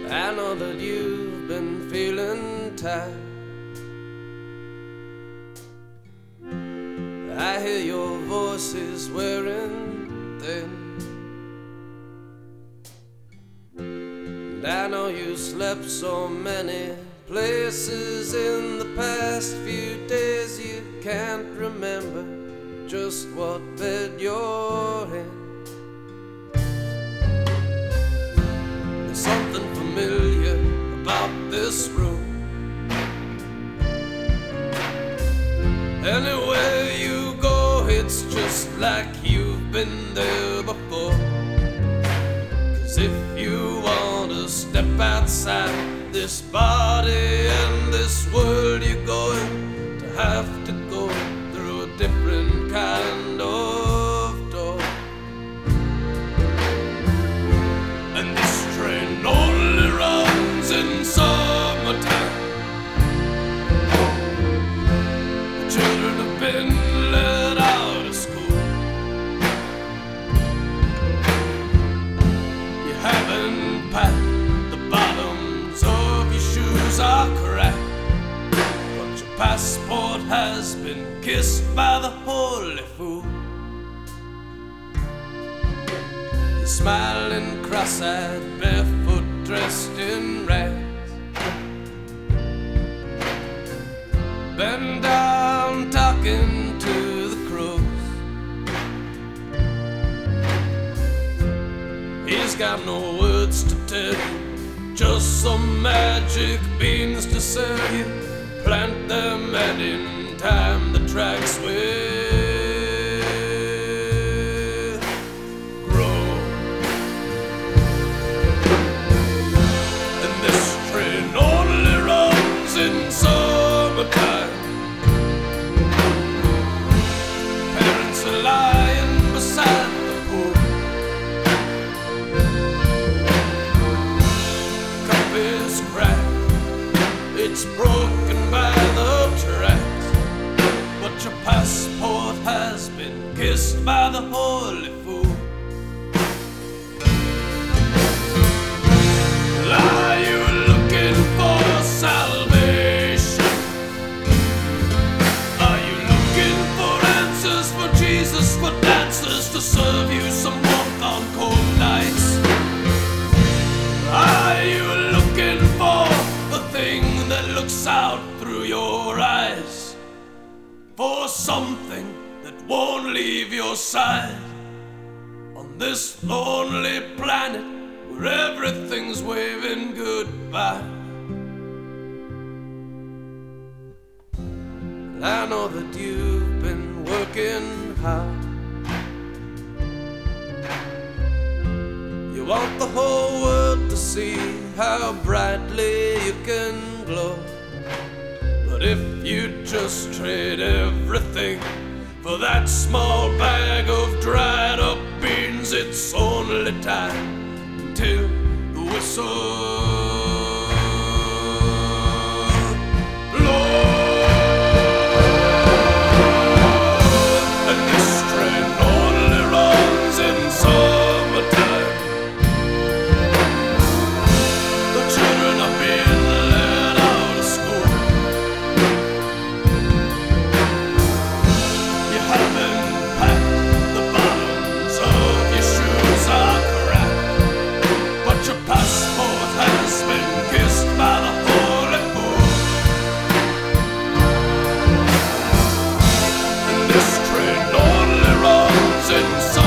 I know that you've been feeling tired. I hear your voices wearing thin, and I know you slept so many places in the past few days you can't remember just what bed you're in. There's something familiar about this room. Anywhere you go, it's just like you've been there before. 'Cause if you want to step outside this body and this world, you're going to have to go through a different kind of door. And this train only runs in summertime. The children have been let out of school. You haven't packed, the bottoms of your shoes are cracked, but your passport has been kissed by the holy fool. You're smiling cross-eyed, barefoot, dressed in rags, bend down talking to the crows. He's got no words to tell you, just some magic beans to sell you. Plant them and in time the tracks will grow. And this train only runs in summertime. Parents are lying beside the pool. The cup is cracked, it's broken by the tracks, but your passport has been kissed by the holy fool. Are you looking for salvation? Are you looking for answers for Jesus, for dancers to serve you some warmth on cold nights? Are you looking for the thing that looks out through your eyes, for something that won't leave your side on this lonely planet where everything's waving goodbye? I know that you've been working hard. You want the whole world to see how brightly you can glow. But if you just trade everything for that small bag of dried up beans, it's only time until the whistle blows. And this train only runs in summertime. The children are being let out of school. You haven't packed, the bottoms of your shoes are cracked, but your passport has been kissed by the holy fool. And this train only runs in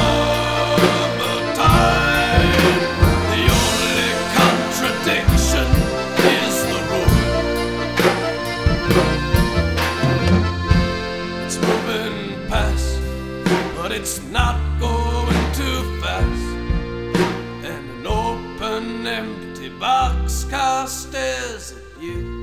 summertime. The only contradiction is the road. It's moving past, but it's not going too fast. And an open, empty boxcar stares at you.